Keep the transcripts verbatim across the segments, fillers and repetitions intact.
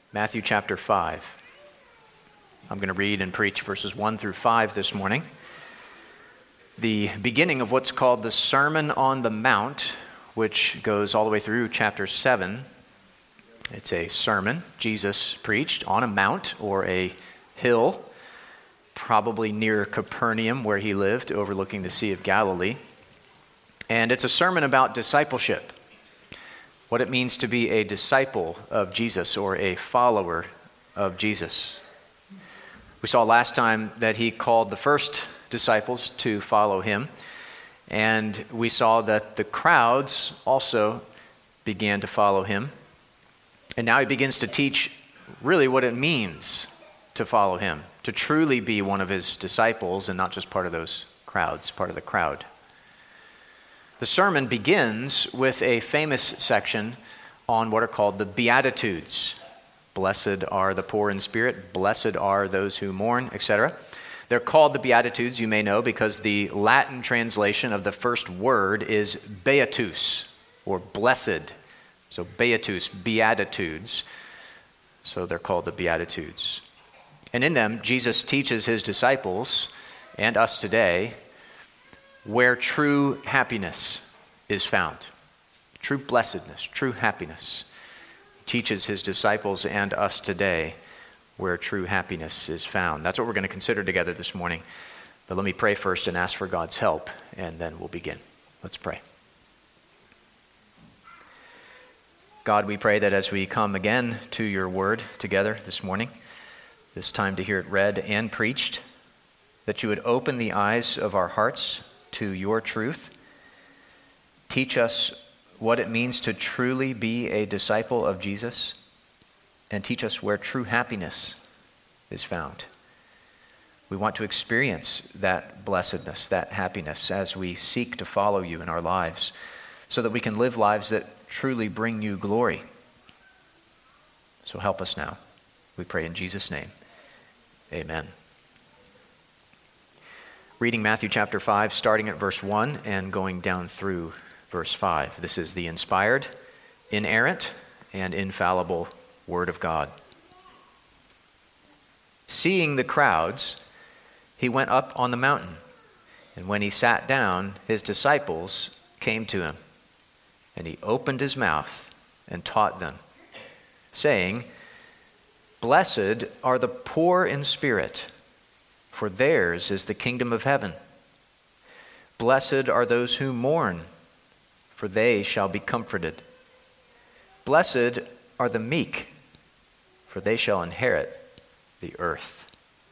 Matthew chapter five. I'm going to read and preach verses one through five this morning. The beginning of what's called the Sermon on the Mount, which goes all the way through chapter seven. It's a sermon Jesus preached on a mount or a hill, probably near Capernaum where he lived, overlooking the Sea of Galilee. And it's a sermon about discipleship. What it means to be a disciple of Jesus or a follower of Jesus. We saw last time that he called the first disciples to follow him, and we saw that the crowds also began to follow him. And now he begins to teach really what it means to follow him, to truly be one of his disciples and not just part of those crowds, part of the crowd. The sermon begins with a famous section on what are called the Beatitudes. Blessed are the poor in spirit, blessed are those who mourn, et cetera. They're called the Beatitudes, you may know, because the Latin translation of the first word is beatus, or blessed. So beatus, Beatitudes. So they're called the Beatitudes. And in them, Jesus teaches his disciples, and us today, where true happiness is found. True blessedness, true happiness. He teaches his disciples and us today where true happiness is found. That's what we're going to consider together this morning. But let me pray first and ask for God's help, and then we'll begin. Let's pray. God, we pray that as we come again to your word together this morning, this time to hear it read and preached, that you would open the eyes of our hearts to your truth. Teach us what it means to truly be a disciple of Jesus, and teach us where true happiness is found. We want to experience that blessedness, that happiness, as we seek to follow you in our lives, so that we can live lives that truly bring you glory. So help us now. We pray in Jesus' name. Amen. Reading Matthew chapter five, starting at verse one and going down through verse five. This is the inspired, inerrant, and infallible Word of God. Seeing the crowds, he went up on the mountain, and when he sat down, his disciples came to him, and he opened his mouth and taught them, saying, Blessed are the poor in spirit, for theirs is the kingdom of heaven. Blessed are those who mourn, for they shall be comforted. Blessed are the meek, for they shall inherit the earth.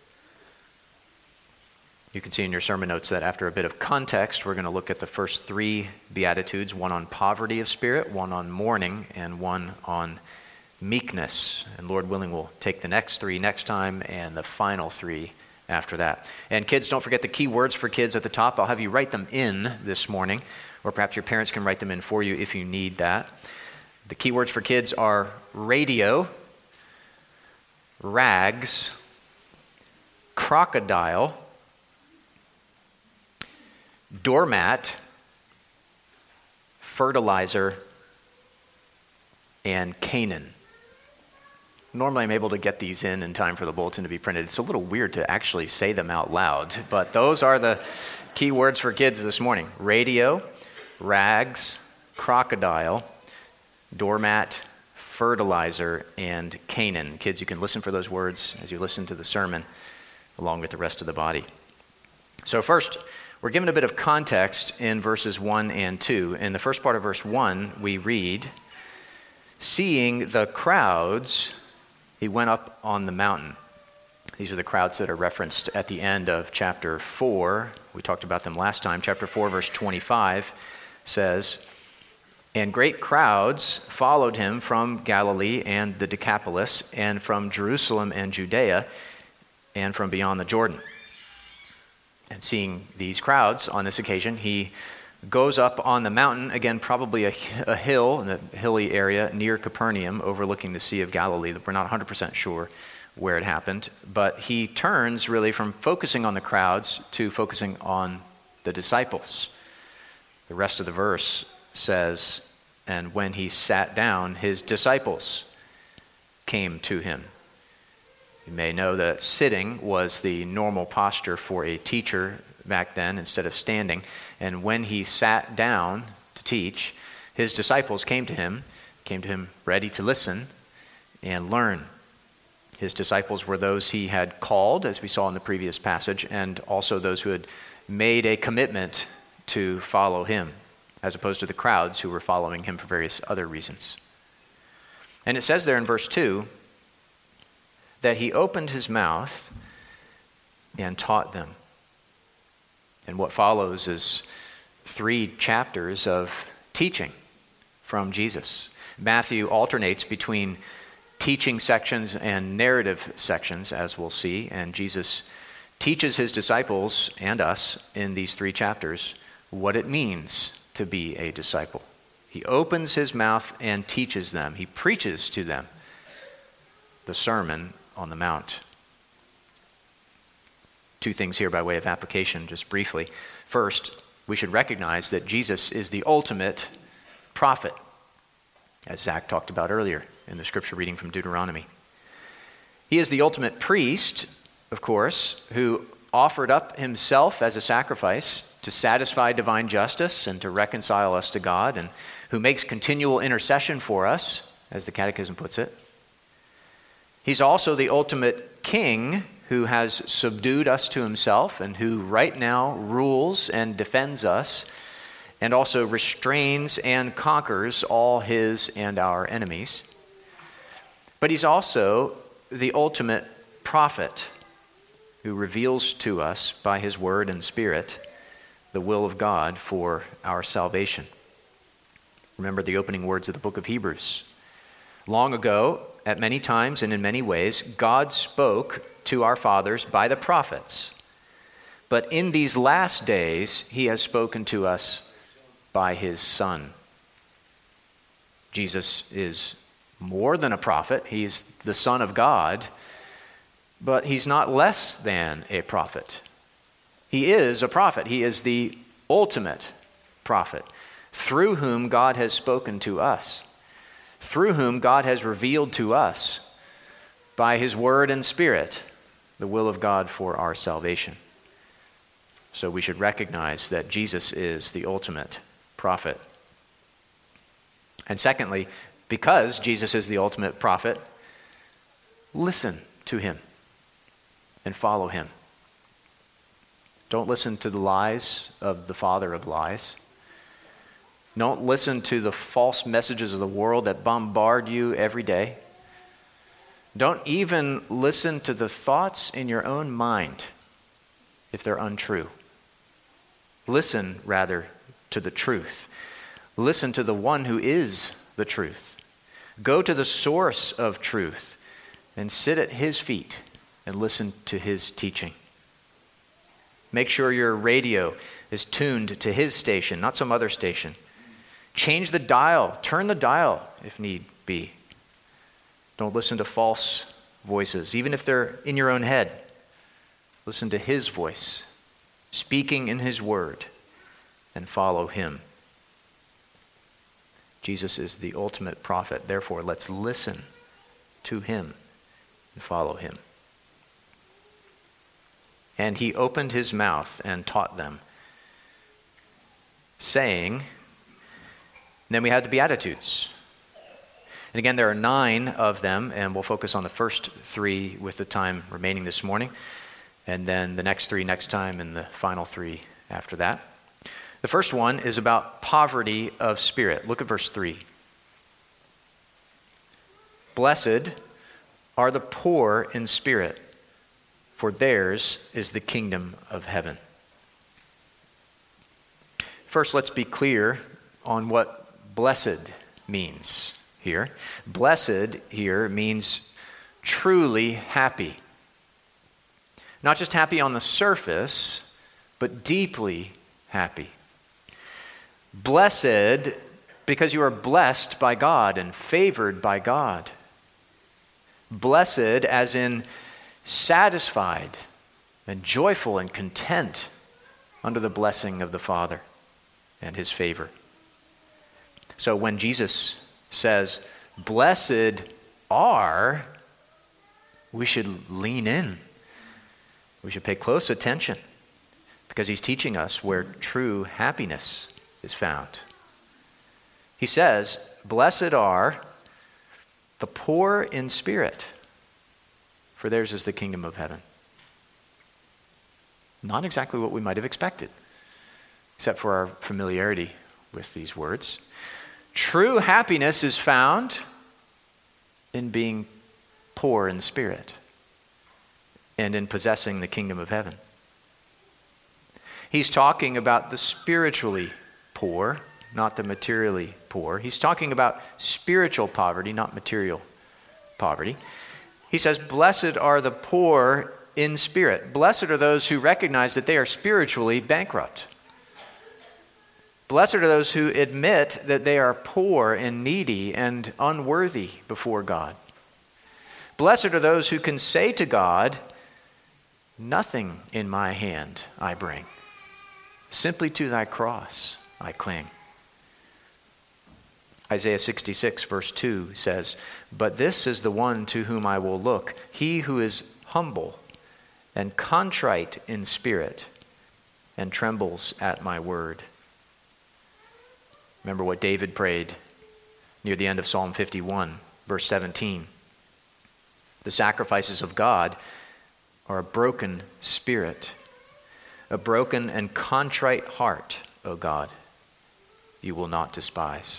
You can see in your sermon notes that after a bit of context, we're going to look at the first three Beatitudes, one on poverty of spirit, one on mourning, and one on meekness. And Lord willing, we'll take the next three next time and the final three after that. And kids, don't forget the key words for kids at the top. I'll have you write them in this morning, or perhaps your parents can write them in for you if you need that. The key words for kids are radio, rags, crocodile, doormat, fertilizer, and Canaan. Normally I'm able to get these in in time for the bulletin to be printed. It's a little weird to actually say them out loud, but those are the key words for kids this morning. Radio, rags, crocodile, doormat, fertilizer, and Canaan. Kids, you can listen for those words as you listen to the sermon along with the rest of the body. So first, we're given a bit of context in verses one and two. In the first part of verse one, we read, Seeing the crowds, he went up on the mountain. These are the crowds that are referenced at the end of chapter four. We talked about them last time. Chapter four, verse twenty-five says, And great crowds followed him from Galilee and the Decapolis, and from Jerusalem and Judea, and from beyond the Jordan. And seeing these crowds on this occasion, he goes up on the mountain, again, probably a, a hill in the hilly area near Capernaum, overlooking the Sea of Galilee. We're not one hundred percent sure where it happened, but he turns really from focusing on the crowds to focusing on the disciples. The rest of the verse says, and when he sat down, his disciples came to him. You may know that sitting was the normal posture for a teacher back then instead of standing. And when he sat down to teach, his disciples came to him, came to him ready to listen and learn. His disciples were those he had called, as we saw in the previous passage, and also those who had made a commitment to follow him, as opposed to the crowds who were following him for various other reasons. And it says there in verse two, that he opened his mouth and taught them. And what follows is three chapters of teaching from Jesus. Matthew alternates between teaching sections and narrative sections, as we'll see, and Jesus teaches his disciples and us in these three chapters what it means to be a disciple. He opens his mouth and teaches them. He preaches to them the Sermon on the Mount. Two things here by way of application, just briefly. First, we should recognize that Jesus is the ultimate prophet, as Zach talked about earlier in the scripture reading from Deuteronomy. He is the ultimate priest, of course, who offered up himself as a sacrifice to satisfy divine justice and to reconcile us to God, and who makes continual intercession for us, as the Catechism puts it. He's also the ultimate king who has subdued us to himself and who right now rules and defends us and also restrains and conquers all his and our enemies. But he's also the ultimate prophet who reveals to us by his word and spirit the will of God for our salvation. Remember the opening words of the book of Hebrews. Long ago, at many times and in many ways, God spoke to our fathers by the prophets. But in these last days, he has spoken to us by his Son. Jesus is more than a prophet. He's the Son of God, but he's not less than a prophet. He is a prophet. He is the ultimate prophet, through whom God has spoken to us, through whom God has revealed to us by his word and spirit the will of God for our salvation. So we should recognize that Jesus is the ultimate prophet. And secondly, because Jesus is the ultimate prophet, listen to him and follow him. Don't listen to the lies of the father of lies. Don't listen to the false messages of the world that bombard you every day. Don't even listen to the thoughts in your own mind if they're untrue. Listen, rather, to the truth. Listen to the one who is the truth. Go to the source of truth and sit at his feet and listen to his teaching. Make sure your radio is tuned to his station, not some other station. Change the dial. Turn the dial if need be. Don't listen to false voices, even if they're in your own head. Listen to his voice, speaking in his word, and follow him. Jesus is the ultimate prophet. Therefore, let's listen to him and follow him. And he opened his mouth and taught them, saying, then we have the Beatitudes. And again, there are nine of them, and we'll focus on the first three with the time remaining this morning, and then the next three next time, and the final three after that. The first one is about poverty of spirit. Look at verse three. Blessed are the poor in spirit, for theirs is the kingdom of heaven. First, let's be clear on what blessed means here. Blessed here means truly happy. Not just happy on the surface, but deeply happy. Blessed because you are blessed by God and favored by God. Blessed as in satisfied and joyful and content under the blessing of the Father and his favor. So when Jesus says, blessed are, we should lean in. We should pay close attention because he's teaching us where true happiness is found. He says, "Blessed are the poor in spirit, for theirs is the kingdom of heaven." Not exactly what we might have expected, except for our familiarity with these words. True happiness is found in being poor in spirit and in possessing the kingdom of heaven. He's talking about the spiritually poor, not the materially poor. He's talking about spiritual poverty, not material poverty. He says, "Blessed are the poor in spirit." Blessed are those who recognize that they are spiritually bankrupt. Blessed are those who admit that they are poor and needy and unworthy before God. Blessed are those who can say to God, "Nothing in my hand I bring. Simply to thy cross I cling." Isaiah sixty-six verse two says, "But this is the one to whom I will look, he who is humble and contrite in spirit and trembles at my word." Remember what David prayed near the end of Psalm fifty-one, verse seventeen. The sacrifices of God are a broken spirit, a broken and contrite heart, O God, you will not despise.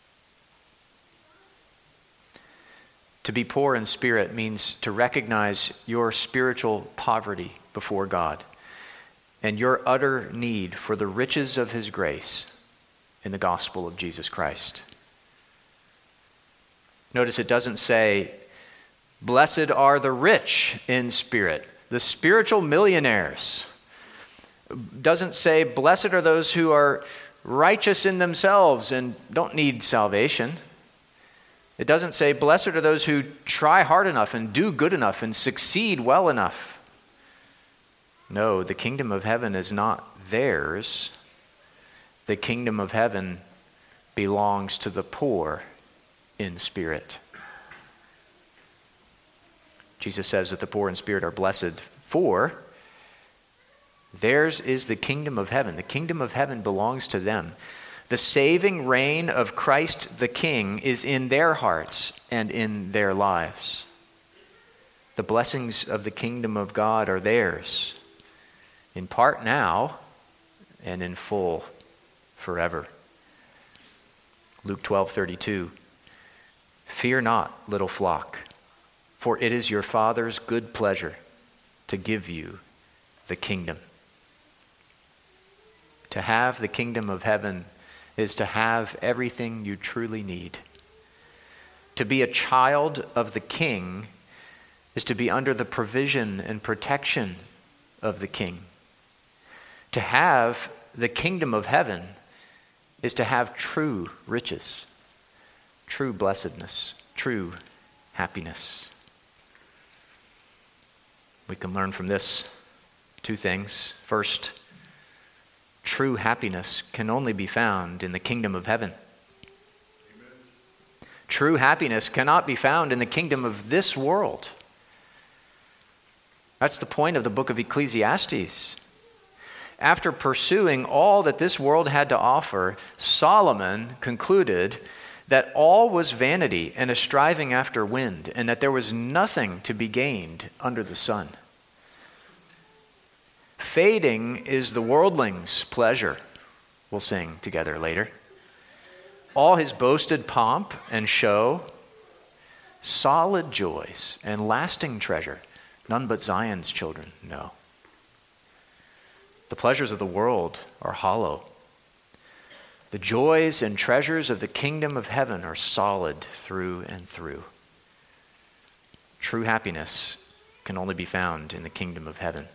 To be poor in spirit means to recognize your spiritual poverty before God and your utter need for the riches of his grace in the gospel of Jesus Christ. Notice it doesn't say, "Blessed are the rich in spirit," the spiritual millionaires. It doesn't say, "Blessed are those who are righteous in themselves and don't need salvation." It doesn't say, "Blessed are those who try hard enough and do good enough and succeed well enough." No, the kingdom of heaven is not theirs. The kingdom of heaven belongs to the poor in spirit. Jesus says that the poor in spirit are blessed, for theirs is the kingdom of heaven. The kingdom of heaven belongs to them. The saving reign of Christ the King is in their hearts and in their lives. The blessings of the kingdom of God are theirs, in part now and in full forever. Luke twelve thirty-two. "Fear not, little flock, for it is your Father's good pleasure to give you the kingdom." To have the kingdom of heaven is to have everything you truly need. To be a child of the King is to be under the provision and protection of the King. To have the kingdom of heaven is to have true riches, true blessedness, true happiness. We can learn from this two things. First, true happiness can only be found in the kingdom of heaven. Amen. True happiness cannot be found in the kingdom of this world. That's the point of the book of Ecclesiastes. After pursuing all that this world had to offer, Solomon concluded that all was vanity and a striving after wind, and that there was nothing to be gained under the sun. Fading is the worldling's pleasure, we'll sing together later. All his boasted pomp and show, solid joys and lasting treasure, none but Zion's children know. The pleasures of the world are hollow. The joys and treasures of the kingdom of heaven are solid through and through. True happiness can only be found in the kingdom of heaven.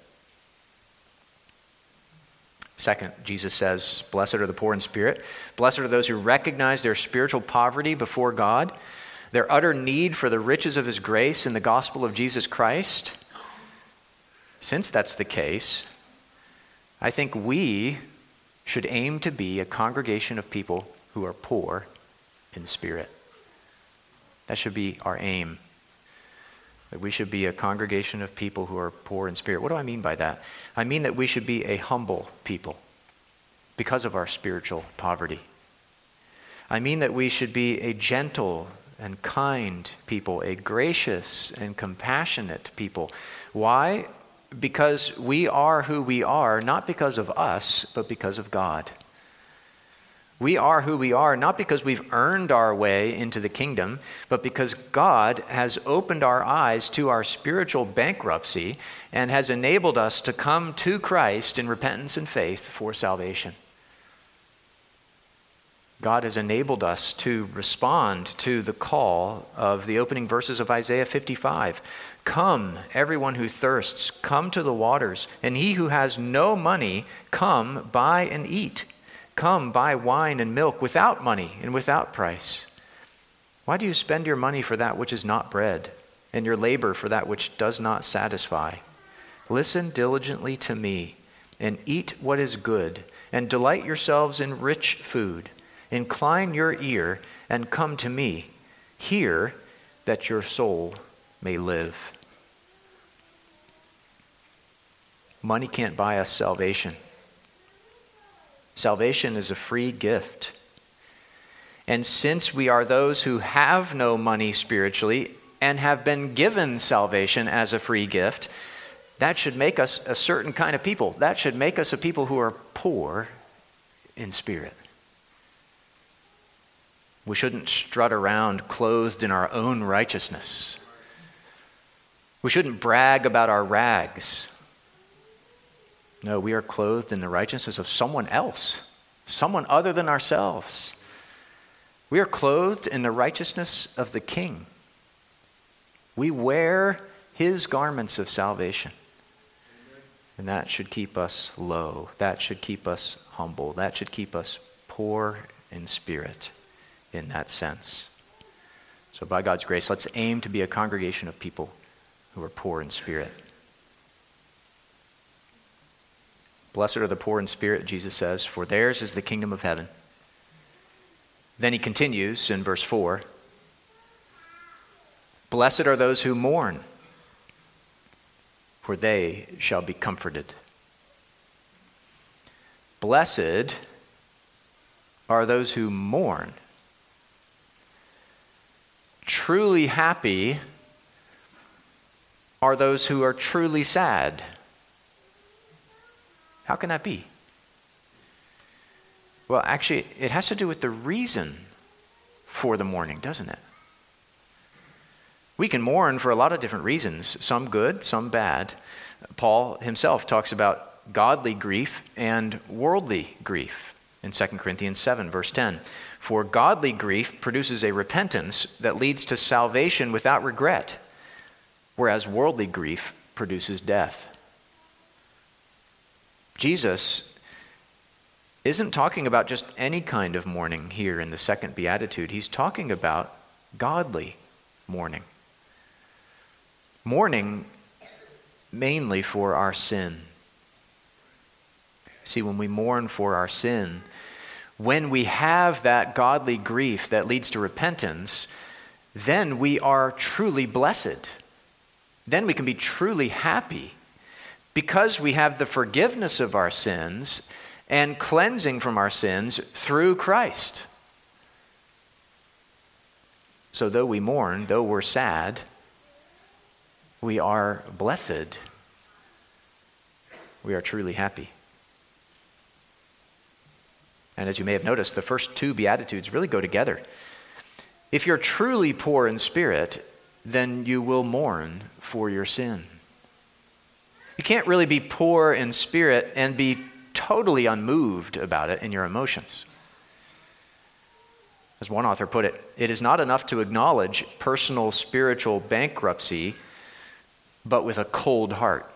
Second, Jesus says, "Blessed are the poor in spirit. Blessed are those who recognize their spiritual poverty before God, their utter need for the riches of his grace in the gospel of Jesus Christ." Since that's the case, I think we should aim to be a congregation of people who are poor in spirit. That should be our aim. That we should be a congregation of people who are poor in spirit. What do I mean by that? I mean that we should be a humble people because of our spiritual poverty. I mean that we should be a gentle and kind people, a gracious and compassionate people. Why? Because we are who we are, not because of us, but because of God. We are who we are, not because we've earned our way into the kingdom, but because God has opened our eyes to our spiritual bankruptcy and has enabled us to come to Christ in repentance and faith for salvation. God has enabled us to respond to the call of the opening verses of Isaiah fifty-five. Come, everyone who thirsts, come to the waters, and he who has no money, come, buy and eat. Come, buy wine and milk without money and without price. Why do you spend your money for that which is not bread, and your labor for that which does not satisfy? Listen diligently to me, and eat what is good, and delight yourselves in rich food. Incline your ear and come to me. Hear that your soul may live. Money can't buy us salvation. Salvation is a free gift. And since we are those who have no money spiritually and have been given salvation as a free gift, that should make us a certain kind of people. That should make us a people who are poor in spirit. We shouldn't strut around clothed in our own righteousness. We shouldn't brag about our rags. No, we are clothed in the righteousness of someone else, someone other than ourselves. We are clothed in the righteousness of the King. We wear his garments of salvation. And that should keep us low. That should keep us humble. That should keep us poor in spirit in that sense. So by God's grace, let's aim to be a congregation of people who are poor in spirit. Blessed are the poor in spirit, Jesus says, for theirs is the kingdom of heaven. Then he continues in verse four. Blessed are those who mourn, for they shall be comforted. Blessed are those who mourn. Truly happy are those who are truly sad. How can that be? Well, actually, it has to do with the reason for the mourning, doesn't it? We can mourn for a lot of different reasons, some good, some bad. Paul himself talks about godly grief and worldly grief in Second Corinthians seven, verse ten. For godly grief produces a repentance that leads to salvation without regret, whereas worldly grief produces death. Jesus isn't talking about just any kind of mourning here in the second beatitude. He's talking about godly mourning. Mourning mainly for our sin. See, when we mourn for our sin, when we have that godly grief that leads to repentance, then we are truly blessed. Then we can be truly happy because we have the forgiveness of our sins and cleansing from our sins through Christ. So though we mourn, though we're sad, we are blessed. We are truly happy. And as you may have noticed, the first two Beatitudes really go together. If you're truly poor in spirit, then you will mourn for your sin. You can't really be poor in spirit and be totally unmoved about it in your emotions. As one author put it, it is not enough to acknowledge personal spiritual bankruptcy, but with a cold heart.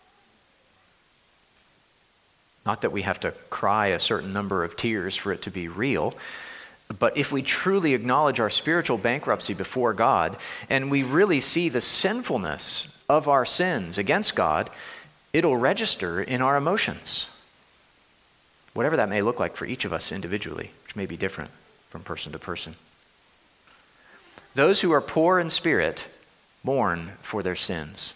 Not that we have to cry a certain number of tears for it to be real, but if we truly acknowledge our spiritual bankruptcy before God, and we really see the sinfulness of our sins against God, it'll register in our emotions. Whatever that may look like for each of us individually, which may be different from person to person. Those who are poor in spirit mourn for their sins.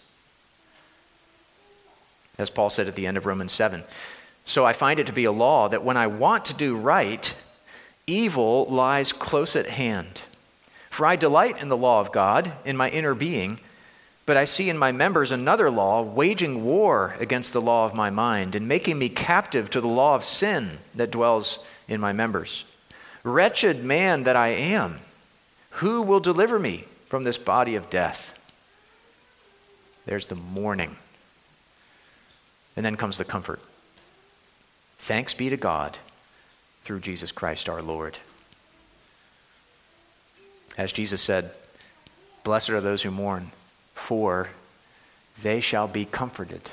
As Paul said at the end of Romans seven, so I find it to be a law that when I want to do right, evil lies close at hand. For I delight in the law of God in my inner being, but I see in my members another law waging war against the law of my mind and making me captive to the law of sin that dwells in my members. Wretched man that I am, who will deliver me from this body of death? There's the mourning. And then comes the comfort. Thanks be to God through Jesus Christ our Lord. As Jesus said, blessed are those who mourn, for they shall be comforted.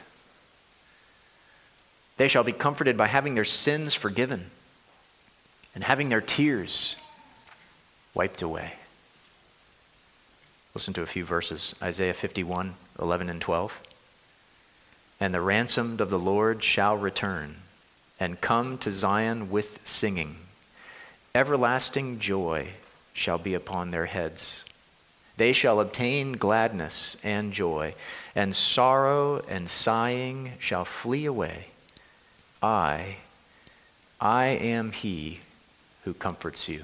They shall be comforted by having their sins forgiven and having their tears wiped away. Listen to a few verses. Isaiah fifty-one, eleven and twelve. And the ransomed of the Lord shall return and come to Zion with singing. Everlasting joy shall be upon their heads. They shall obtain gladness and joy, and sorrow and sighing shall flee away. I, I am he who comforts you.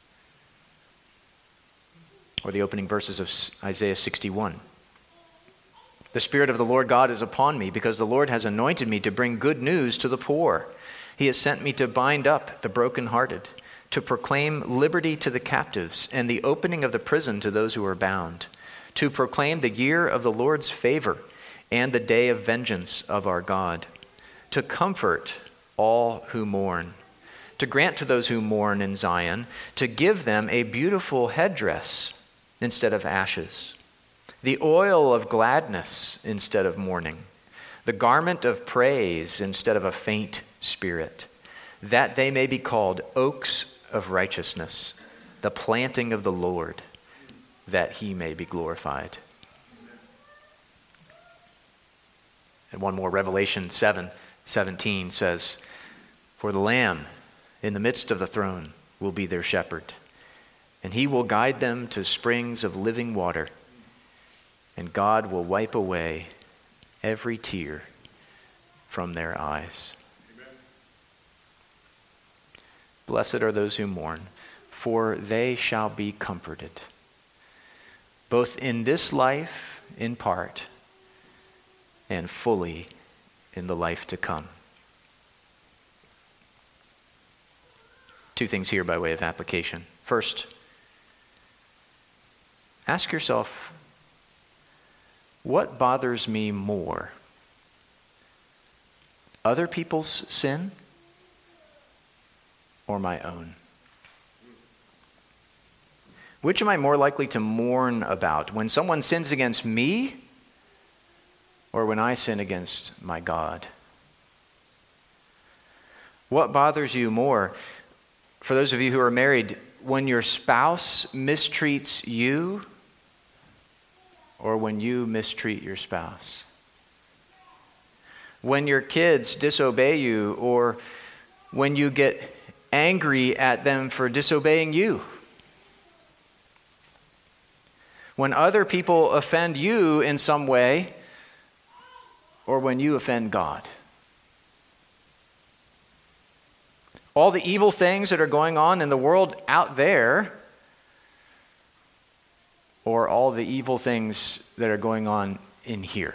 Or the opening verses of Isaiah sixty-one. The Spirit of the Lord God is upon me, because the Lord has anointed me to bring good news to the poor. He has sent me to bind up the brokenhearted, to proclaim liberty to the captives, and the opening of the prison to those who are bound, to proclaim the year of the Lord's favor and the day of vengeance of our God, to comfort all who mourn, to grant to those who mourn in Zion, to give them a beautiful headdress instead of ashes, the oil of gladness instead of mourning, the garment of praise instead of a faint spirit, that they may be called oaks of righteousness, the planting of the Lord, that he may be glorified. And one more, Revelation seven seventeen says, for the Lamb in the midst of the throne will be their shepherd, and he will guide them to springs of living water, and God will wipe away every tear from their eyes. Amen. Blessed are those who mourn, for they shall be comforted, both in this life in part and fully in the life to come. Two things here by way of application. First, ask yourself, what bothers me more? Other people's sin or my own? Which am I more likely to mourn about? When someone sins against me or when I sin against my God? What bothers you more? For those of you who are married, when your spouse mistreats you or when you mistreat your spouse? When your kids disobey you or when you get angry at them for disobeying you? When other people offend you in some way or when you offend God? All the evil things that are going on in the world out there, or all the evil things that are going on in here?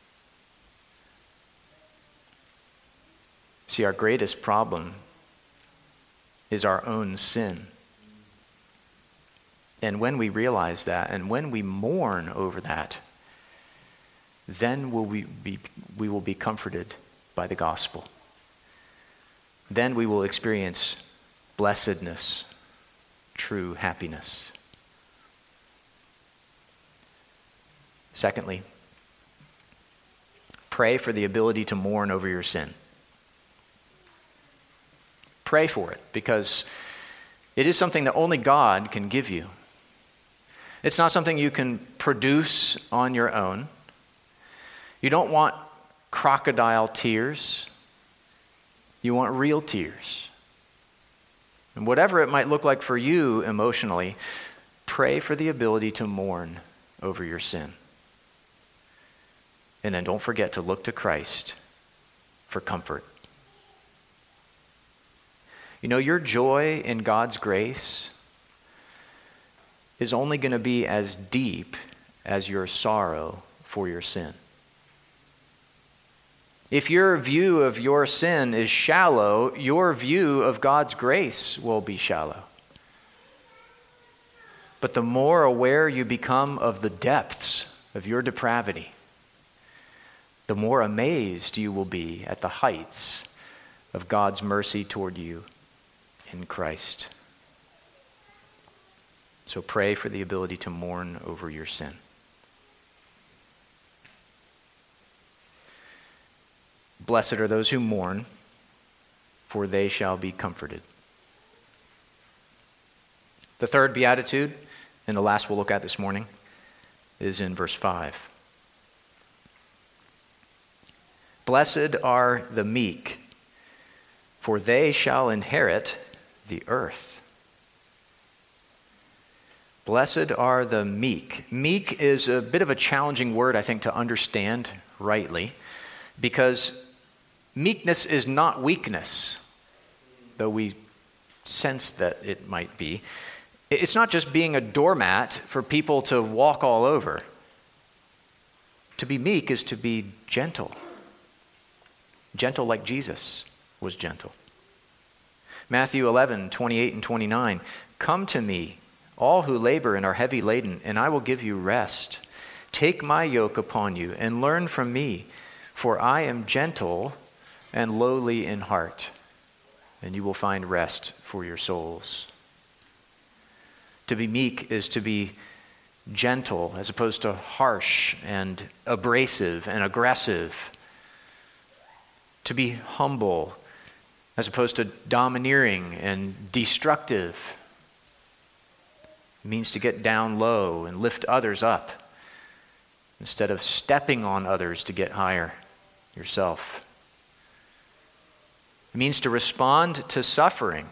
See, our greatest problem is our own sin. And when we realize that, and when we mourn over that, then will we be, we will be comforted by the gospel. Then we will experience blessedness, true happiness. Secondly, pray for the ability to mourn over your sin. Pray for it, because it is something that only God can give you. It's not something you can produce on your own. You don't want crocodile tears. You want real tears. And whatever it might look like for you emotionally, pray for the ability to mourn over your sin. And then don't forget to look to Christ for comfort. You know, your joy in God's grace is only going to be as deep as your sorrow for your sin. If your view of your sin is shallow, your view of God's grace will be shallow. But the more aware you become of the depths of your depravity, the more amazed you will be at the heights of God's mercy toward you in Christ. So pray for the ability to mourn over your sin. Blessed are those who mourn, for they shall be comforted. The third beatitude, and the last we'll look at this morning, is in verse five. Blessed are the meek, for they shall inherit the earth. Blessed are the meek. Meek is a bit of a challenging word, I think, to understand rightly, because meekness is not weakness, though we sense that it might be. It's not just being a doormat for people to walk all over. To be meek is to be gentle. Gentle like Jesus was gentle. Matthew eleven, twenty-eight and twenty-nine. Come to me, all who labor and are heavy laden, and I will give you rest. Take my yoke upon you and learn from me, for I am gentle and lowly in heart, and you will find rest for your souls. To be meek is to be gentle as opposed to harsh and abrasive and aggressive. To be humble as opposed to domineering and destructive. It means to get down low and lift others up instead of stepping on others to get higher yourself. It means to respond to suffering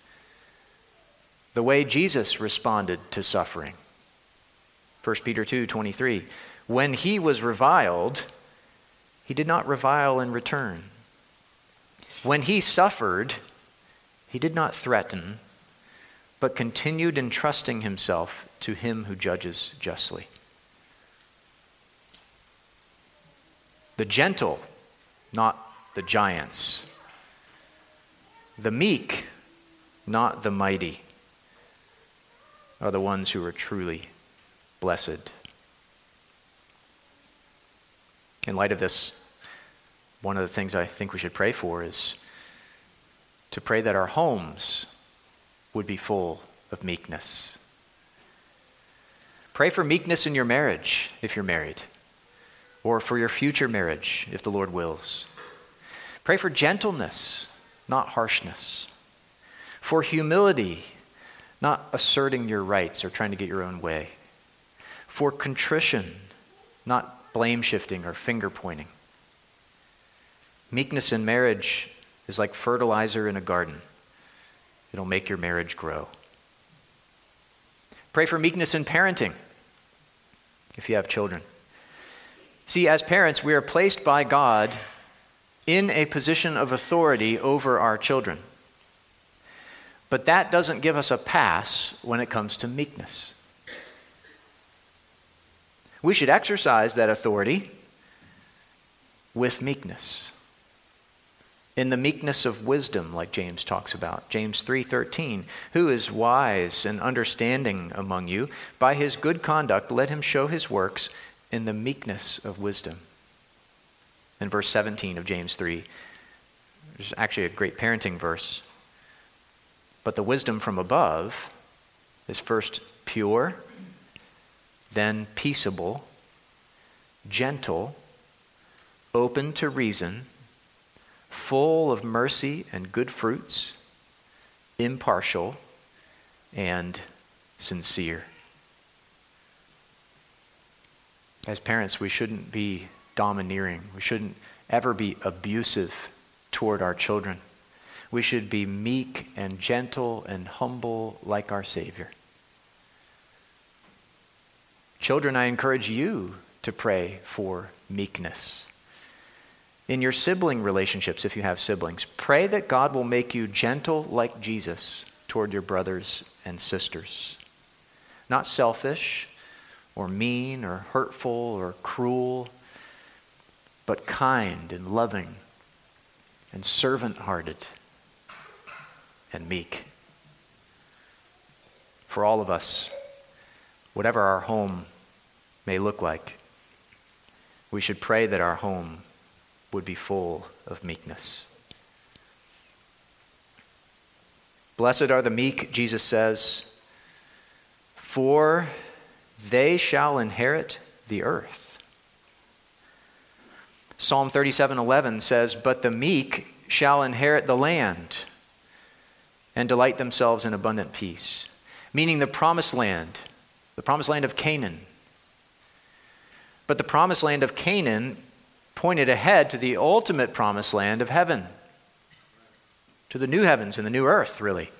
the way Jesus responded to suffering. First Peter two twenty-three. When he was reviled, he did not revile in return. When he suffered, he did not threaten, but continued entrusting himself to him who judges justly. The gentle, not the giants. The meek, not the mighty, are the ones who are truly blessed. In light of this, one of the things I think we should pray for is to pray that our homes would be full of meekness. Pray for meekness in your marriage if you're married, or for your future marriage if the Lord wills. Pray for gentleness, not harshness. For humility, not asserting your rights or trying to get your own way. For contrition, not blame shifting or finger pointing. Meekness in marriage is like fertilizer in a garden. It'll make your marriage grow. Pray for meekness in parenting if you have children. See, as parents, we are placed by God in a position of authority over our children. But that doesn't give us a pass when it comes to meekness. We should exercise that authority with meekness. In the meekness of wisdom, like James talks about. James three thirteen, who is wise and understanding among you? By his good conduct, let him show his works in the meekness of wisdom. In verse seventeen of James three, there's actually a great parenting verse. But the wisdom from above is first pure, then peaceable, gentle, open to reason, full of mercy and good fruits, impartial, and sincere. As parents, we shouldn't be domineering. We shouldn't ever be abusive toward our children. We should be meek and gentle and humble like our Savior. Children, I encourage you to pray for meekness. In your sibling relationships, if you have siblings, pray that God will make you gentle like Jesus toward your brothers and sisters. Not selfish or mean or hurtful or cruel, but kind and loving and servant-hearted and meek. For all of us, whatever our home may look like, we should pray that our home would be full of meekness. Blessed are the meek, Jesus says, for they shall inherit the earth. Psalm thirty-seven eleven says, but the meek shall inherit the land and delight themselves in abundant peace. Meaning the promised land, the promised land of Canaan. But the promised land of Canaan pointed ahead to the ultimate promised land of heaven, to the new heavens and the new earth, really.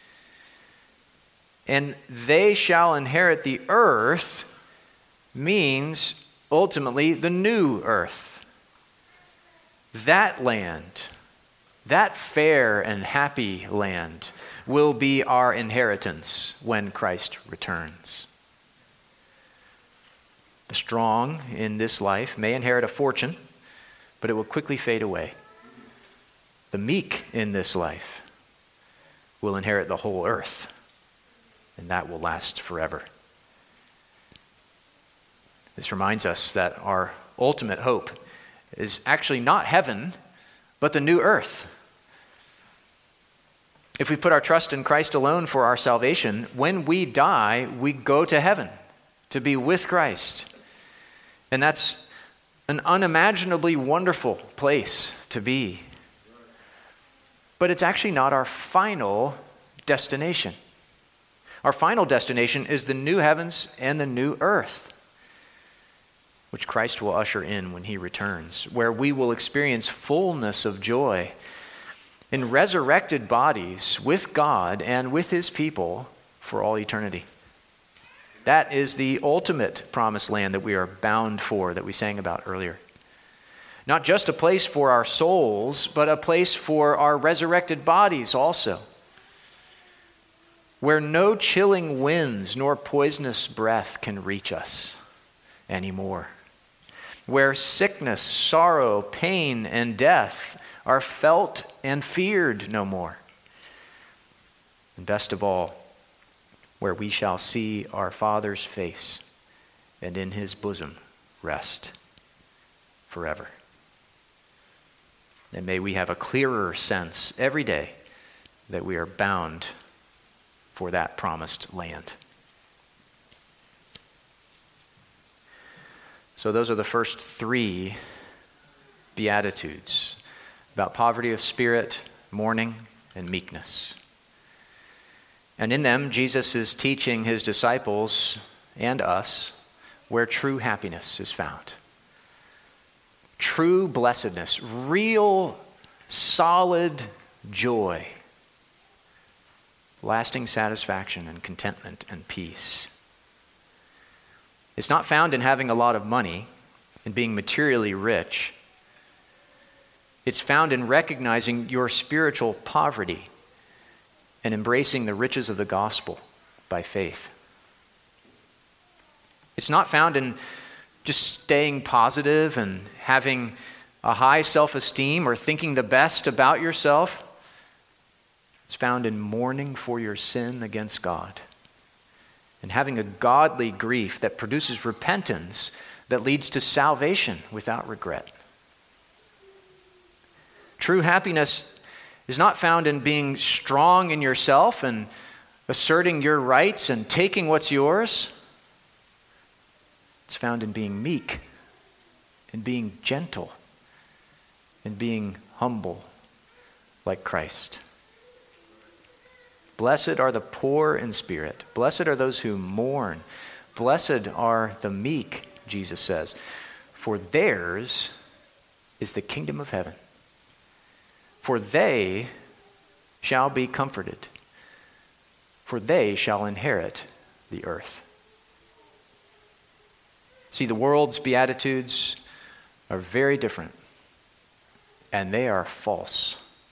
And they shall inherit the earth means ultimately the new earth. That land, that fair and happy land, will be our inheritance when Christ returns. The strong in this life may inherit a fortune, but it will quickly fade away. The meek in this life will inherit the whole earth, and that will last forever. This reminds us that our ultimate hope is actually not heaven, but the new earth. If we put our trust in Christ alone for our salvation, when we die, we go to heaven to be with Christ. And that's an unimaginably wonderful place to be. But it's actually not our final destination. Our final destination is the new heavens and the new earth, which Christ will usher in when he returns, where we will experience fullness of joy in resurrected bodies with God and with his people for all eternity. That is the ultimate promised land that we are bound for, that we sang about earlier. Not just a place for our souls, but a place for our resurrected bodies also, where no chilling winds nor poisonous breath can reach us anymore, where sickness, sorrow, pain, and death are felt and feared no more. And best of all, where we shall see our Father's face and in his bosom rest forever. And may we have a clearer sense every day that we are bound for that promised land. So those are the first three Beatitudes about poverty of spirit, mourning, and meekness. And in them, Jesus is teaching his disciples and us where true happiness is found. True blessedness, real, solid joy, lasting satisfaction and contentment and peace. It's not found in having a lot of money and being materially rich. It's found in recognizing your spiritual poverty and embracing the riches of the gospel by faith. It's not found in just staying positive and having a high self-esteem or thinking the best about yourself. It's found in mourning for your sin against God and having a godly grief that produces repentance that leads to salvation without regret. True happiness is not found in being strong in yourself and asserting your rights and taking what's yours. It's found in being meek and being gentle and being humble like Christ. Blessed are the poor in spirit. Blessed are those who mourn. Blessed are the meek, Jesus says, for theirs is the kingdom of heaven. For they shall be comforted, for they shall inherit the earth. See, the world's Beatitudes are very different, and they are false.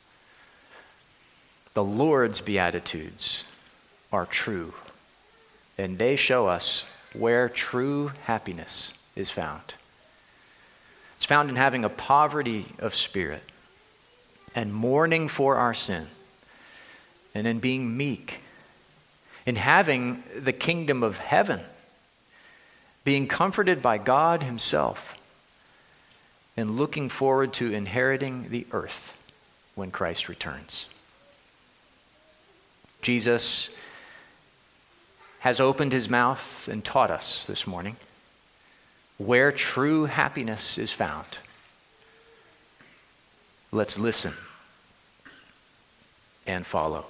The Lord's Beatitudes are true, and they show us where true happiness is found. It's found in having a poverty of spirit and mourning for our sin, and in being meek, in having the kingdom of heaven, being comforted by God himself, and looking forward to inheriting the earth when Christ returns. Jesus has opened his mouth and taught us this morning where true happiness is found. Let's listen and follow.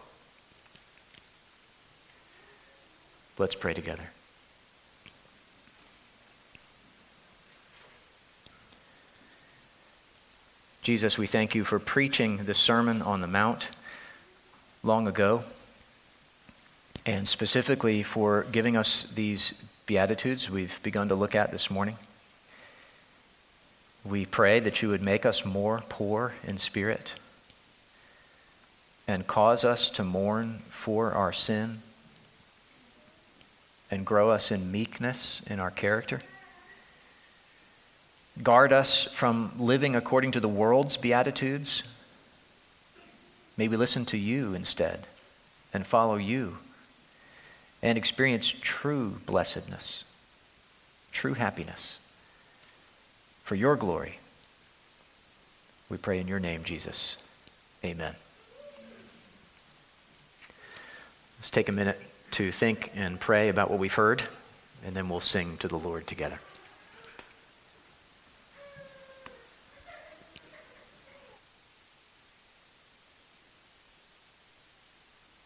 Let's pray together. Jesus, we thank you for preaching the Sermon on the Mount long ago, and specifically for giving us these Beatitudes we've begun to look at this morning. We pray that you would make us more poor in spirit and cause us to mourn for our sin and grow us in meekness in our character. Guard us from living according to the world's Beatitudes. May we listen to you instead and follow you and experience true blessedness, true happiness. For your glory, we pray in your name, Jesus. Amen. Let's take a minute to think and pray about what we've heard, and then we'll sing to the Lord together.